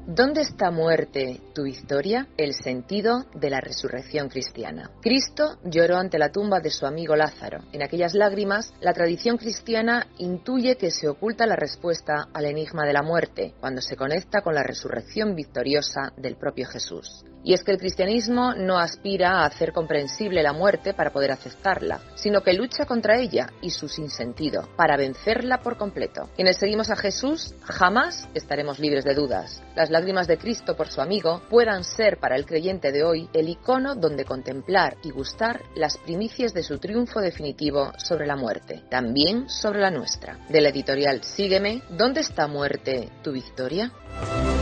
¿Dónde está muerte tu victoria? El sentido de la resurrección cristiana. Cristo lloró ante la tumba de su amigo Lázaro. En aquellas lágrimas, la tradición cristiana intuye que se oculta la respuesta al enigma de la muerte, cuando se conecta con la resurrección victoriosa del propio Jesús. Y es que el cristianismo no aspira a hacer comprensible la muerte para poder aceptarla, sino que lucha contra ella y su sinsentido, para vencerla por completo. Quienes seguimos a Jesús jamás estaremos libres de dudas. Las lágrimas de Cristo por su amigo puedan ser para el creyente de hoy el icono donde contemplar y gustar las primicias de su triunfo definitivo sobre la muerte, también sobre la nuestra. De la editorial Sígueme, ¿dónde está muerte tu victoria?